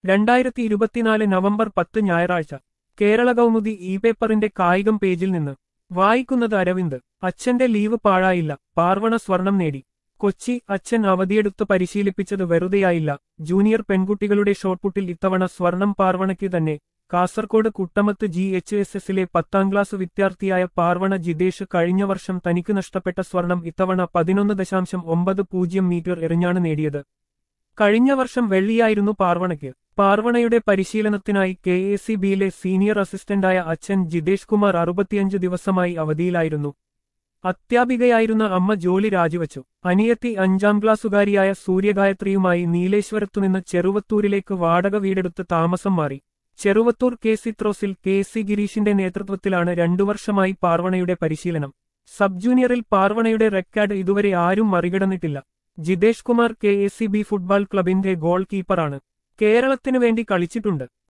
2024 November 10 ഞായറാഴ്ച Kerala Kaumudi E പേപ്പറിന്റെ കായികം പേജിൽ നിന്ന് വായിക്കുന്നത് അരവിന്ദ്. അച്ഛന്റെ ലീവ് പാഴായില്ല, പാർവണ സ്വർണം നേടി. കൊച്ചി. അച്ഛൻ അവധിയെടുത്ത് പരിശീലിപ്പിച്ചത് വെറുതെയായില്ല. ജൂനിയർ പെൺകുട്ടികളുടെ ഷോട്ട്പുട്ടിൽ ഇത്തവണ സ്വർണം പാർവണയ്ക്ക് തന്നെ. കാസർകോട് കുട്ടമത്ത് GHSSലെ 10ാം ക്ലാസ് വിദ്യാർത്ഥിയായ പാർവണ ജിതേഷ് കഴിഞ്ഞ വർഷം തനിക്ക് നഷ്ടപ്പെട്ട സ്വർണം ഇത്തവണ 11.90 മീറ്റർ എറിഞ്ഞാണ് നേടിയത്. കഴിഞ്ഞ വർഷം വെള്ളിയായിരുന്നു പാർവണയ്ക്ക്. പാർവണയുടെ പരിശീലനത്തിനായി KACBയിലെ സീനിയർ അസിസ്റ്റന്റായ അച്ഛൻ ജിതേഷ് കുമാർ 65 ദിവസമായി അവധിയിലായിരുന്നു. അധ്യാപികയായിരുന്ന അമ്മ ജോലി രാജിവച്ചു. അനിയത്തി 5ാം ക്ലാസ്സുകാരിയായ സൂര്യഗായത്രിയുമായി നീലേശ്വരത്തുനിന്ന് ചെറുവത്തൂരിലേക്ക് വാടക വീടെടുത്ത് താമസം മാറി. ചെറുവത്തൂർ KC KC ഗിരീഷിന്റെ നേതൃത്വത്തിലാണ് 2 വർഷമായി പാർവണയുടെ പരിശീലനം. സബ് ജൂനിയറിൽ പാർവണയുടെ റെക്കോർഡ് ഇതുവരെ ആരും മറികടന്നിട്ടില്ല. ജിതേഷ് കുമാർ KACB ഫുട്ബോൾ ക്ലബിന്റെ ഗോൾ കീപ്പറാണ്. കേരളത്തിനു വേണ്ടി കളിച്ചിട്ടുണ്ട്.